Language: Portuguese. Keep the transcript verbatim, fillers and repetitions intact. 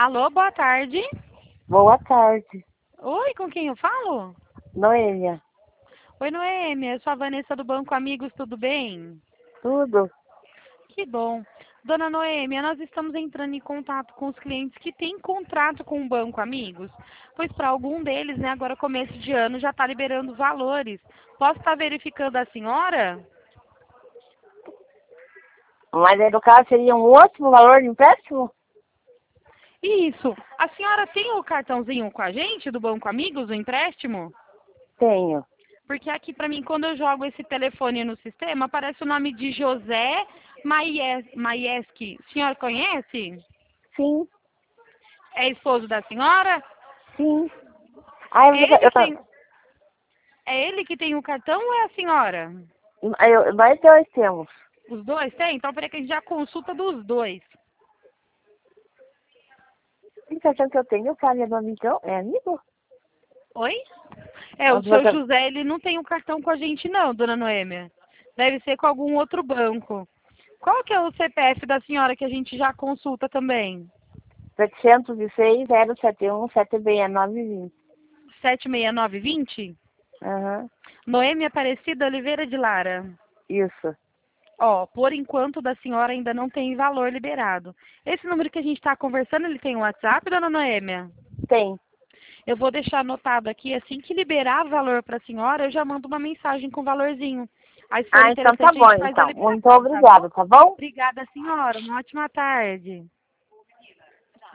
Alô, boa tarde. Boa tarde, Oi, com quem eu falo? Noêmia. Oi, Noêmia, eu sou a Vanessa do Banco Amigos, tudo bem? Tudo? Que bom. Dona Noêmia, nós estamos entrando em contato com os clientes que têm contrato com o Banco Amigos, pois para algum deles, né, agora começo de ano, já está liberando valores. Posso estar verificando a senhora? Mas aí no caso seria um ótimo valor de empréstimo? Isso. A senhora tem o cartãozinho com a gente do Banco Amigos, o empréstimo? Tenho. Porque aqui para mim, quando eu jogo esse telefone no sistema, aparece o nome de José Maies- Maieski. A senhora conhece? Sim, É esposo da senhora? sim. Aí É eu, ele eu, que tem, é ele que tem o cartão ou é a senhora? eu, eu, nós dois temos. Os dois têm? Então peraí que a gente já consulta dos dois. Que cartão que eu tenho, o cara é do amigão? É amigo? Oi? É, o Onde seu você- José, ele não tem o cartão com a gente não, dona Noêmia. Deve ser com algum outro banco. Qual que é o C P F da senhora que a gente já consulta também? setecentos e seis, zero sete um, sete seis nove vinte. sete seis nove dois zero? Aham, Noêmia Aparecida Oliveira de Lara. isso. Ó, por enquanto da senhora ainda não tem valor liberado. Esse número que a gente está conversando, ele tem um WhatsApp, dona Noêmia? Tem. Eu vou deixar anotado aqui, assim que liberar valor para a senhora, eu já mando uma mensagem com valorzinho. Aí se for Ah, então tá interessante, a bom, gente faz a então. Muito liberação, tá bom? obrigada, tá bom? Obrigada, senhora. Uma ótima tarde.